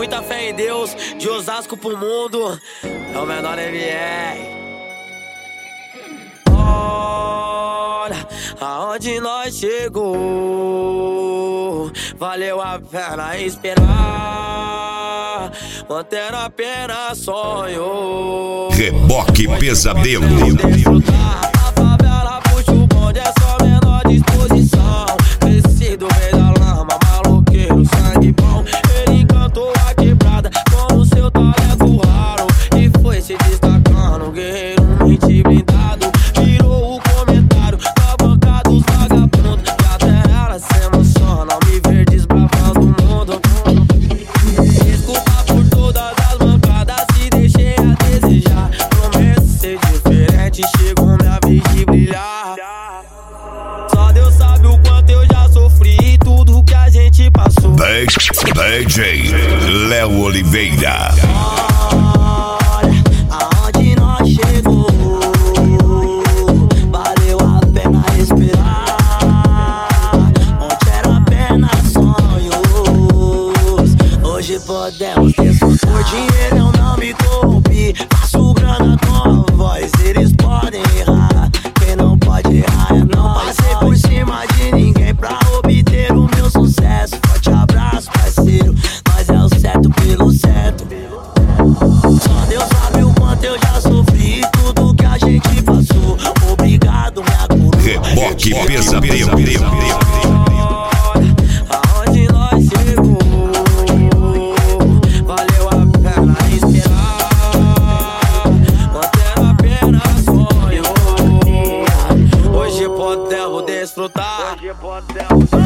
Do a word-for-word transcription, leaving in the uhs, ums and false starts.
muita fé em Deus, de Osasco pro mundo, é o menor M R. Olha aonde nós chegou, valeu a pena esperar, mantendo apenas sonho. Reboque Pesadelo. A favela puxa o bonde, é só menor disposição. Crescido veio da lama, maloqueiro, sangue bom. Ele encantou a quebrada com o seu talento raro e foi se destacando, guerreiro mente blindado. Virou o comentário da banca dos vagabundos, e até ela se emociona ao me ver desbravando o mundo. Desculpa por todas as mancadas, se deixei a desejar. Prometo ser diferente, chegou minha vez de brilhar. Só Deus sabe o quanto eu já sofri e tudo que a gente passou. D J Léo Oliveira. Olha aonde nós chegou, valeu a pena esperar, onde era apenas sonhos, hoje podemos desfrutar. Por dinheiro eu não me corrompi, faço grana com a voz, eles podem errar, quem não pode errar é nós. Passei por cima de ninguém pra obter o meu sucesso. Forte abraço, parceiro, nós é o certo pelo certo. Só Deus sabe o quanto eu já sofri e tudo que a gente passou. Obrigado, minha coroa. Reboque Pesadelo. Aonde nós chegou, valeu a pena esperar, mantendo apenas sonho, hoje podemos desfrutar.